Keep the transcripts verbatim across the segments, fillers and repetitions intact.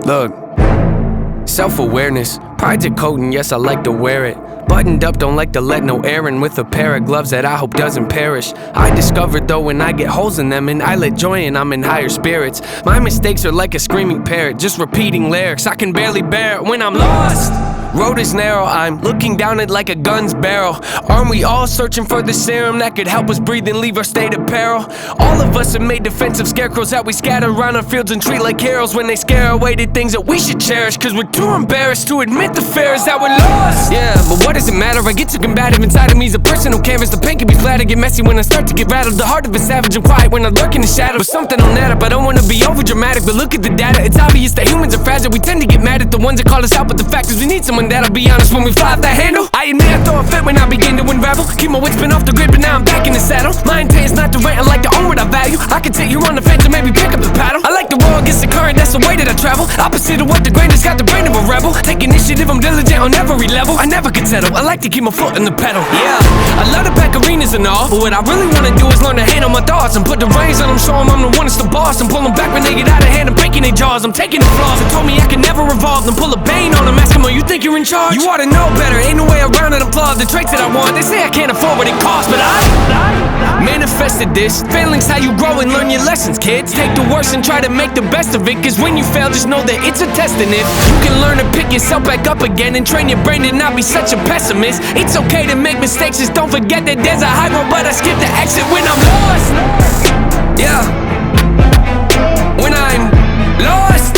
Look, self-awareness, pride's a coat and yes I like to wear it. Buttoned up, don't like to let no air in, with a pair of gloves that I hope doesn't perish. I discovered though when I get holes in them and I let joy in, I'm in higher spirits. My mistakes are like a screaming parrot, just repeating lyrics, I can barely bear it when I'm lost. Road is narrow, I'm looking down it like a gun's barrel. Aren't we all searching for the serum that could help us breathe and leave our state of peril? All of us have made defensive scarecrows that we scatter around our fields and treat like heroes when they scare away the things that we should cherish, cause we're too embarrassed to admit the fear is that we're lost. Yeah, but what does it matter? I get too combative inside of me's a personal canvas. The pain can be flat, I get messy when I start to get rattled. The heart of a savage and quiet when I lurk in the shadow. But something on that up, I don't wanna be over dramatic, but look at the data, it's obvious that humans are fragile. We tend to get mad at the ones that call us out, but the fact is we need someone that'll be honest when we fly off that handle. I admit I throw a fit when I begin to unravel. Keep my wits spin off the grid, but now I'm back in the saddle. My intent is not to rant, I like to own what I value. I can take you on the fence and maybe pick up the paddle. I like to roll against the current, that's the way that I travel. Opposite of what the grain has got the brain of a rebel. Take initiative, I'm diligent on every level. I never can settle, I like to keep my foot in the pedal. Yeah, I love to pack arenas and all, but what I really wanna do is learn to handle my thoughts and put the reins on them, show them I'm the one that's the boss, and pull them back when they get out of hand and breaking their jaws. I'm taking the flaws, they told me I can never evolve, then pull a bane on them, ask them, oh, you think you're in charge? You ought to know better, ain't no way around it, I'm flawed. The traits that I want, they say I can't afford what it costs, but I, I manifested this. Failing's how you grow and learn your lessons, kids. Take the worst and try to make the best of it, cause when you fail, just know that it's a test, and if you can learn to pick yourself back up again and train your brain to not be such a pessimist. It's okay to make mistakes, just don't forget that there's a high road, but I skip the exit when I'm lost. Yeah, when I'm lost.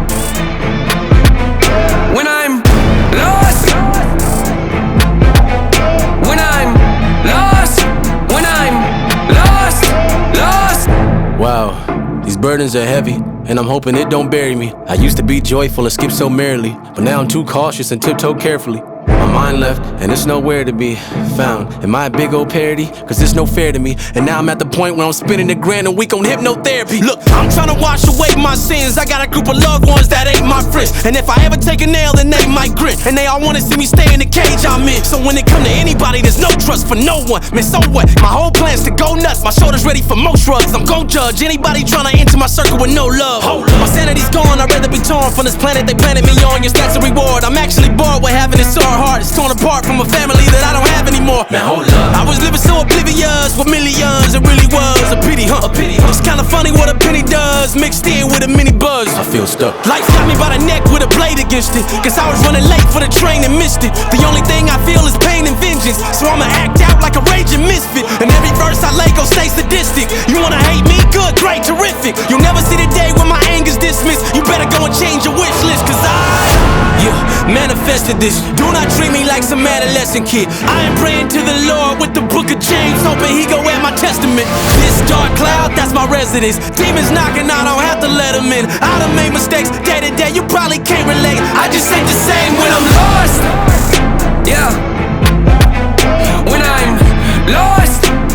When I'm lost. When I'm lost. When I'm lost. Lost. Wow, these burdens are heavy, and I'm hoping it don't bury me. I used to be joyful and skip so merrily, but now I'm too cautious and tiptoe carefully. My mind left, and it's nowhere to be found. Am I a big old parody? Cause it's no fair to me. And now I'm at the point where I'm spending a grand a week on hypnotherapy. Look, I'm trying to wash away my sins. I got a group of loved ones that ain't my friends, and if I ever take a nail, then they might grin. And they all wanna see me stay in the cage I'm in. So when it come to anybody, there's no trust for no one. Man, so what? My whole plan's to go nuts. My shoulder's ready for most shrugs. I'm gon' judge anybody trying to enter my circle with no love. My sanity's gone, I'd rather be torn from this planet they planted me on. Your stats a reward. I'm actually bored with having it so hard. It's torn apart from a family that I don't have anymore. Man, hold up. I was living so oblivious with millions, it really was a pity, huh? A pity, huh? It's kinda funny what a penny does, mixed in with a mini buzz. I feel stuck. Life got me by the neck with a blade against it, cause I was running late for the train and missed it. The only thing I feel is pain and vengeance, so I'ma act out like a raging misfit. And every verse I lay gon' stay sadistic. You wanna hate me? Good, great, terrific. You'll never see the day when my anger's dismissed. You better go and change your wish list, cause I, yeah, manifested this. Do not treat me like some adolescent kid. I am praying to the Lord with the book of James, hoping he go at my testament. This dark cloud, that's my residence. Demons knocking, I don't have to let them in. I done made mistakes day to day, you probably can't relate. I just ain't the same when I'm lost. Yeah, when I'm lost.